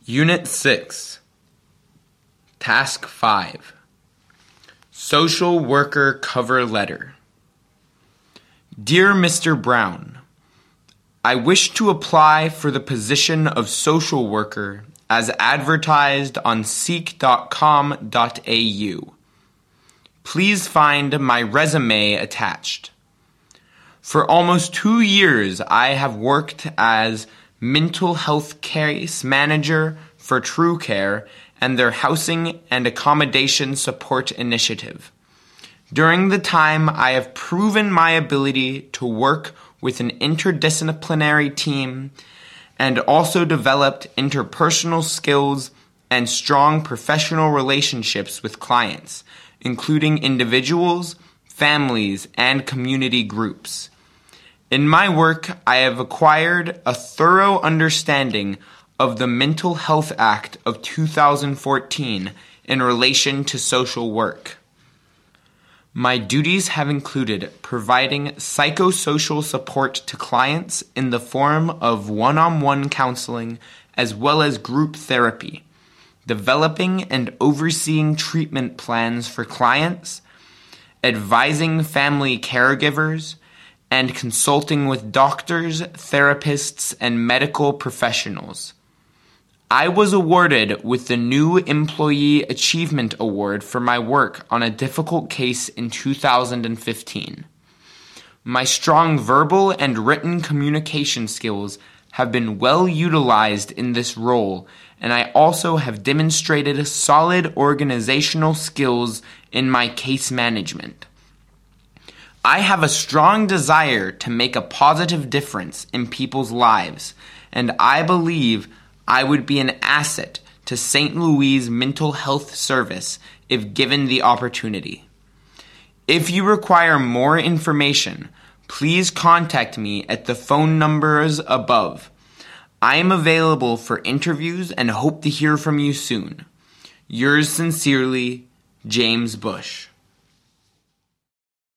Unit 6, Task 5, Social Worker Cover Letter. Dear Mr. Brown, I wish to apply for the position of social worker as advertised on seek.com.au. Please find my resume attached. For almost 2 years, I have worked as mental health case manager for TrueCare and their housing and accommodation support initiative. During the time, I have proven my ability to work with an interdisciplinary team and also developed interpersonal skills and strong professional relationships with clients, including individuals, families, and community groups. In my work, I have acquired a thorough understanding of the Mental Health Act of 2014 in relation to social work. My duties have included providing psychosocial support to clients in the form of one-on-one counseling as well as group therapy, developing and overseeing treatment plans for clients, advising family caregivers, and consulting with doctors, therapists, and medical professionals. I was awarded with the New Employee Achievement Award for my work on a difficult case in 2015. My strong verbal and written communication skills have been well utilized in this role, and I also have demonstrated solid organizational skills in my case management. I have a strong desire to make a positive difference in people's lives, and I believe I would be an asset to St. Louis Mental Health Service if given the opportunity. If you require more information, please contact me at the phone numbers above. I am available for interviews and hope to hear from you soon. Yours sincerely, James Bush.